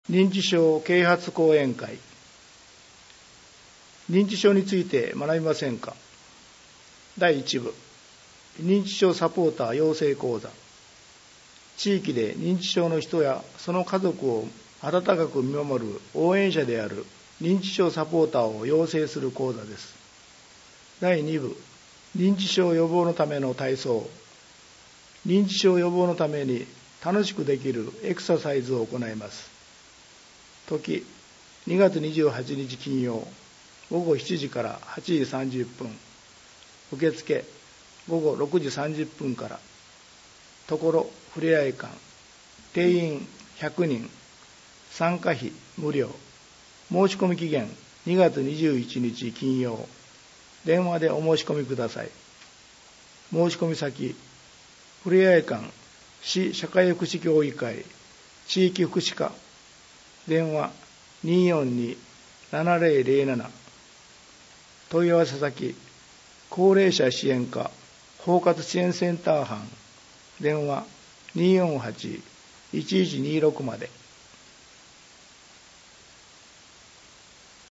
認知症啓発講演会。認知症について学びませんか。第1部、認知症サポーター養成講座。地域で認知症の人やその家族を温かく見守る応援者である認知症サポーターを養成する講座です。第2部、認知症予防のための体操。認知症予防のために楽しくできるエクササイズを行います。時、2月28日金曜、午後7時から8時30分。受付、午後6時30分から。ところふれあい館。定員100人。参加費無料。申し込み期限2月21日金曜。電話でお申し込みください。申し込み先、ふれあい館市社会福祉協議会地域福祉課。電話 242-7007。問い合わせ先、高齢者支援課包括支援センター班。電話 248-1126 まで。